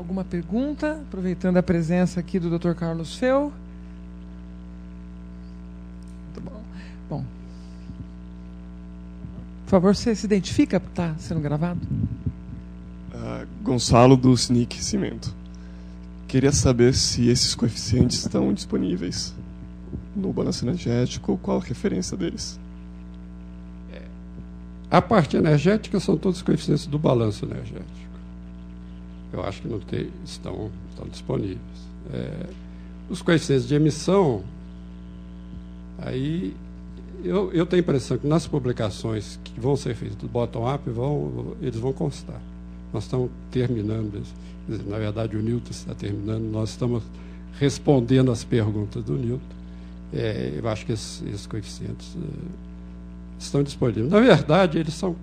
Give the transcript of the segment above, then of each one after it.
Alguma pergunta? Aproveitando a presença aqui do Dr. Carlos Feu. Muito bom. Bom. Por favor, você se identifica? Está sendo gravado? Gonçalo, do SNIC Cimento. Queria saber se esses coeficientes estão disponíveis no balanço energético, qual a referência deles? A parte energética são todos os coeficientes do balanço energético. Eu acho que não estão disponíveis. Os coeficientes de emissão, aí eu tenho a impressão que nas publicações que vão ser feitas do bottom-up, eles vão constar. Nós estamos terminando, na verdade o Newton está terminando, nós estamos respondendo as perguntas do Newton. Eu acho que esses coeficientes estão disponíveis. Na verdade, eles são...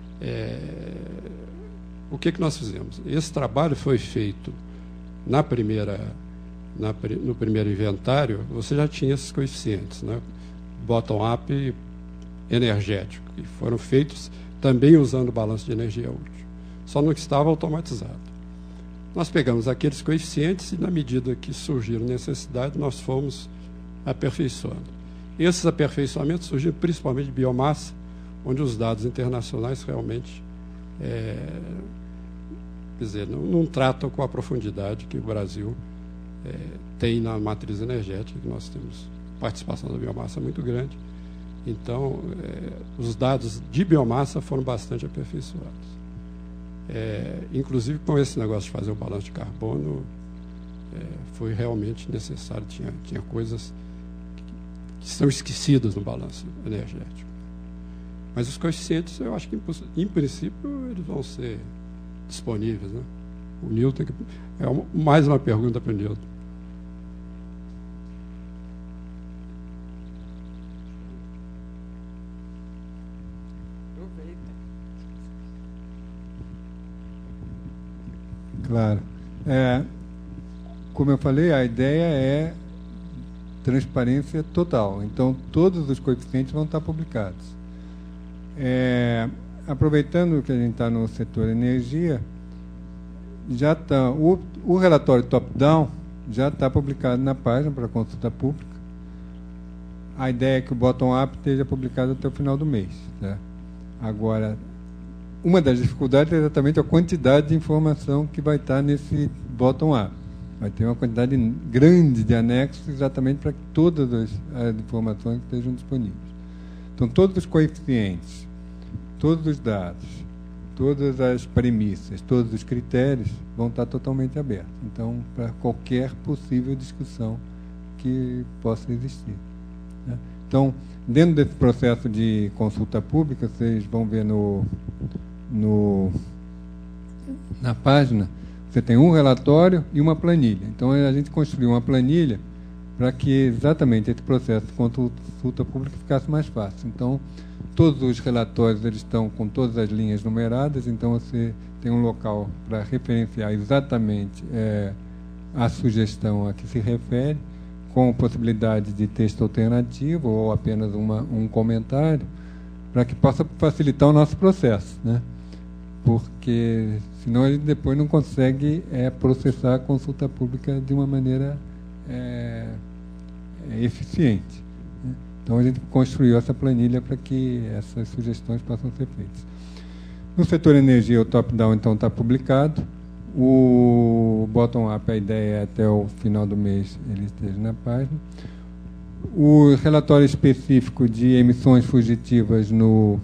o que nós fizemos? Esse trabalho foi feito no primeiro inventário, você já tinha esses coeficientes, né? Bottom-up energético, que foram feitos também usando o balanço de energia útil. Só não estava automatizado. Nós pegamos aqueles coeficientes e, na medida que surgiram necessidades, nós fomos aperfeiçoando. Esses aperfeiçoamentos surgiram principalmente de biomassa, onde os dados internacionais realmente não tratam com a profundidade que o Brasil tem na matriz energética, que nós temos participação da biomassa muito grande. Então, os dados de biomassa foram bastante aperfeiçoados. Inclusive, com esse negócio de fazer o balanço de carbono, foi realmente necessário. Tinha coisas que são esquecidas no balanço energético. Mas os coeficientes, eu acho que, em princípio, eles vão ser disponíveis, né? O Newton, mais uma pergunta para o Newton. Claro. Como eu falei, a ideia é transparência total. Então, todos os coeficientes vão estar publicados. Aproveitando que a gente está no setor energia, já está o relatório top-down já está publicado na página para consulta pública. A ideia é que o bottom-up esteja publicado até o final do mês, né? Agora, uma das dificuldades é exatamente a quantidade de informação que vai estar nesse bottom-up. Vai ter uma quantidade grande de anexos exatamente para que todas as informações estejam disponíveis. Então, todos os coeficientes, todos os dados, todas as premissas, todos os critérios vão estar totalmente abertos. Então, para qualquer possível discussão que possa existir, né? Então, dentro desse processo de consulta pública, vocês vão ver na página, você tem um relatório e uma planilha. Então, a gente construiu uma planilha para que exatamente esse processo de consulta pública ficasse mais fácil. Então, todos os relatórios eles estão com todas as linhas numeradas, então você tem um local para referenciar exatamente a sugestão a que se refere, com possibilidade de texto alternativo ou apenas um comentário, para que possa facilitar o nosso processo, né? Porque senão a gente depois não consegue processar a consulta pública de uma maneira eficiente, né? Então a gente construiu essa planilha para que essas sugestões possam ser feitas. No setor energia, o top-down então está publicado. O bottom-up, a ideia é até o final do mês ele esteja na página. O relatório específico de emissões fugitivas no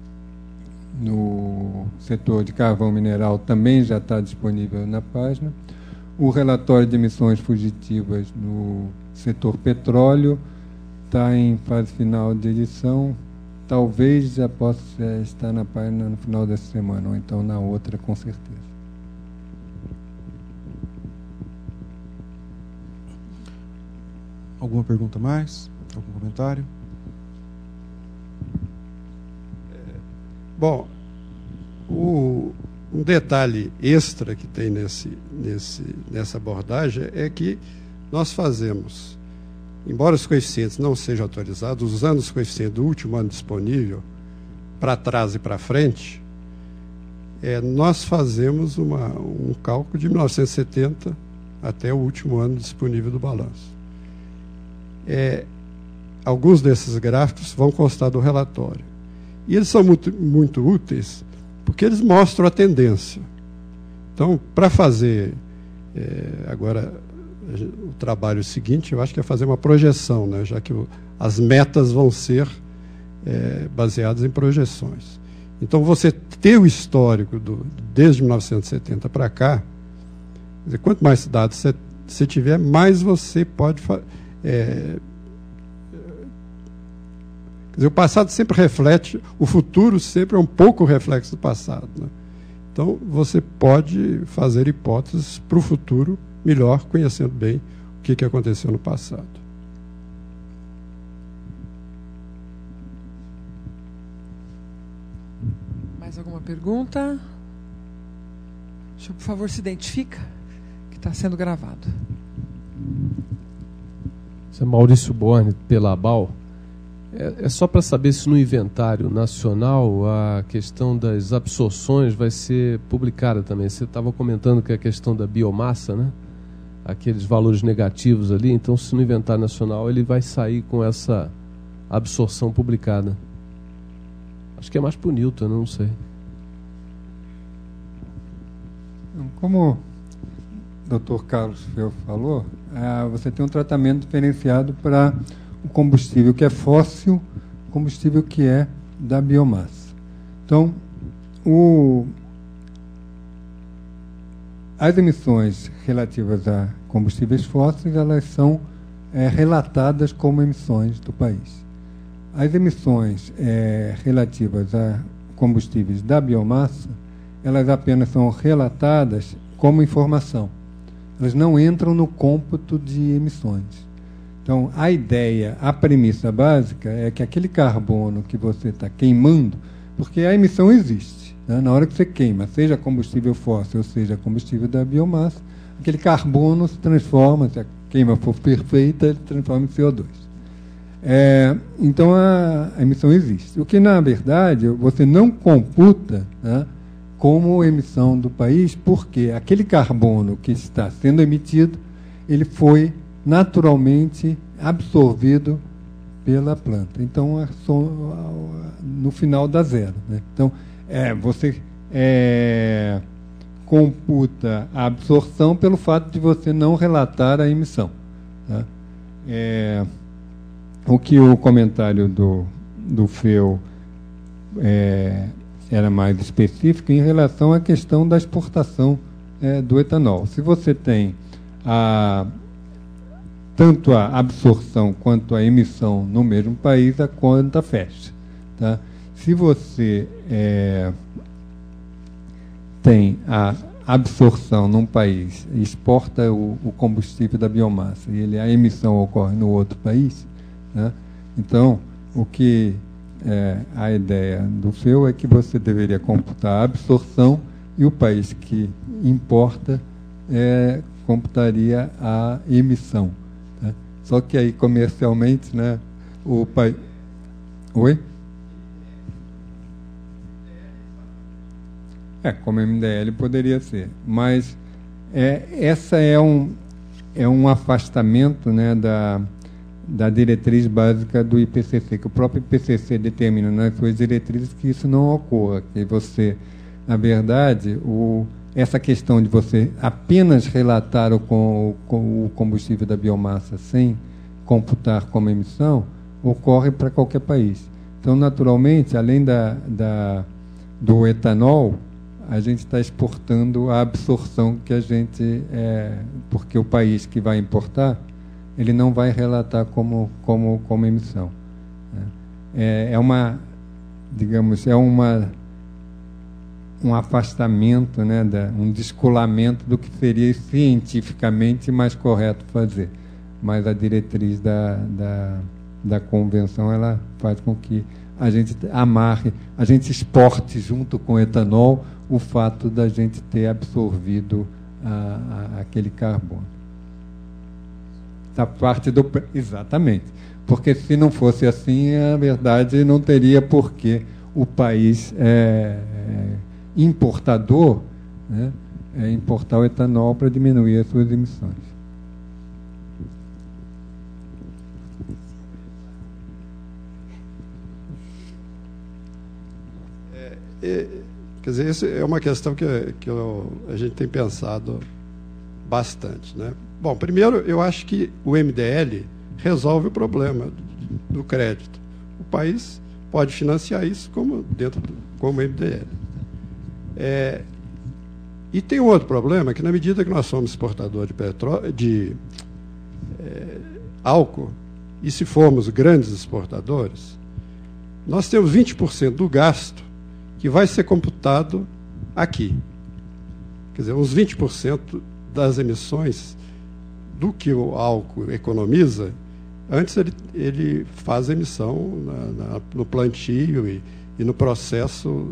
setor de carvão mineral também já está disponível na página. O relatório de emissões fugitivas no setor petróleo está em fase final de edição. Talvez já possa estar na página no final dessa semana, ou então na outra, com certeza. Alguma pergunta mais? Algum comentário? Bom, um detalhe extra que tem nessa abordagem é que nós fazemos, embora os coeficientes não sejam atualizados, usando os coeficientes do último ano disponível, para trás e para frente, nós fazemos um cálculo de 1970 até o último ano disponível do balanço. Alguns desses gráficos vão constar do relatório. E eles são muito, muito úteis porque eles mostram a tendência. Então, para fazer agora o trabalho seguinte, eu acho que é fazer uma projeção, né, já que as metas vão ser baseadas em projeções. Então, você ter o histórico desde 1970 para cá, quer dizer, quanto mais dados você tiver, mais você pode quer dizer, o passado sempre reflete, o futuro sempre é um pouco reflexo do passado, né? Então, você pode fazer hipóteses para o futuro melhor, conhecendo bem o que aconteceu no passado. Mais alguma pergunta? Por favor, se identifica, que está sendo gravado. Isso é Maurício Borne, pela ABAL. É só para saber se no inventário nacional a questão das absorções vai ser publicada também. Você estava comentando que a questão da biomassa, né? Aqueles valores negativos ali, então se no inventário nacional ele vai sair com essa absorção publicada. Acho que é mais para o Newton, não sei. Como o Dr. Carlos Feu falou, você tem um tratamento diferenciado para o combustível que é fóssil, combustível que é da biomassa. Então, as emissões relativas a combustíveis fósseis, elas são relatadas como emissões do país. As emissões relativas a combustíveis da biomassa, elas apenas são relatadas como informação. Elas não entram no cômputo de emissões. Então, a ideia, a premissa básica é que aquele carbono que você está queimando, porque a emissão existe, né? Na hora que você queima, seja combustível fóssil ou seja combustível da biomassa, aquele carbono se transforma, se a queima for perfeita, ele se transforma em CO2. Então, a emissão existe. O que, na verdade, você não computa, né, como emissão do país, porque aquele carbono que está sendo emitido, ele foi naturalmente absorvido pela planta. Então, no final dá zero, né? Então, você computa a absorção pelo fato de você não relatar a emissão, tá? O que o comentário do Feu era mais específico em relação à questão da exportação do etanol. Se você tem tanto a absorção quanto a emissão no mesmo país, a conta fecha, tá? Se você tem a absorção num país e exporta o combustível da biomassa e a emissão ocorre no outro país, né? Então, a ideia do Feu é que você deveria computar a absorção e o país que importa computaria a emissão. Só que aí, comercialmente, né, o país... Oi? Como MDL poderia ser. Mas essa é um afastamento, né, da diretriz básica do IPCC, que o próprio IPCC determina nas suas diretrizes que isso não ocorra, que você, na verdade, essa questão de você apenas relatar o combustível da biomassa sem computar como emissão, ocorre para qualquer país. Então, naturalmente, além do etanol, a gente está exportando a absorção que a gente... porque o país que vai importar, ele não vai relatar como emissão, né? Digamos, um afastamento, né, um descolamento do que seria cientificamente mais correto fazer. Mas a diretriz da convenção, ela faz com que a gente amarre, a gente exporte junto com o etanol o fato da gente ter absorvido aquele carbono. Da parte do... Exatamente. Porque se não fosse assim, a verdade não teria por que o país importador, né, é importar o etanol para diminuir as suas emissões. Quer dizer, essa é uma questão que a gente tem pensado bastante, né? Bom, primeiro, eu acho que o MDL resolve o problema do crédito. O país pode financiar isso como MDL. E tem um outro problema, que na medida que nós somos exportador de álcool, e se formos grandes exportadores, nós temos 20% do gasto que vai ser computado aqui. Quer dizer, uns 20% das emissões do que o álcool economiza, antes ele faz emissão no plantio e no processo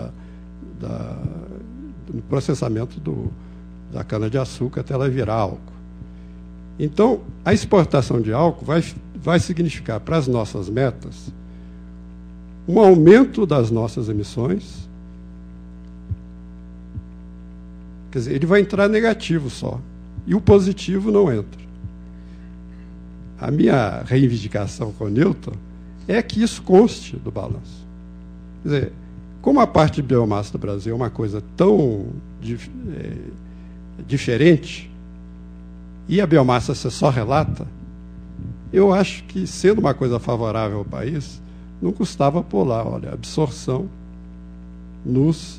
no processamento da cana-de-açúcar até ela virar álcool. Então, a exportação de álcool vai significar para as nossas metas um aumento das nossas emissões. Quer dizer, ele vai entrar negativo só, e o positivo não entra. A minha reivindicação com o Newton é que isso conste do balanço. Quer dizer, como a parte de biomassa do Brasil é uma coisa tão diferente, e a biomassa você só relata, eu acho que, sendo uma coisa favorável ao país, não custava pôr lá, olha, absorção nos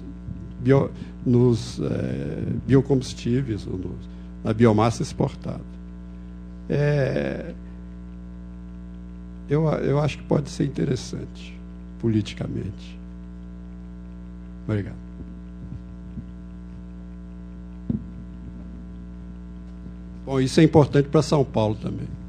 biocombustíveis, na biomassa exportada. Eu acho que pode ser interessante, politicamente. Obrigado. Bom, isso é importante para São Paulo também.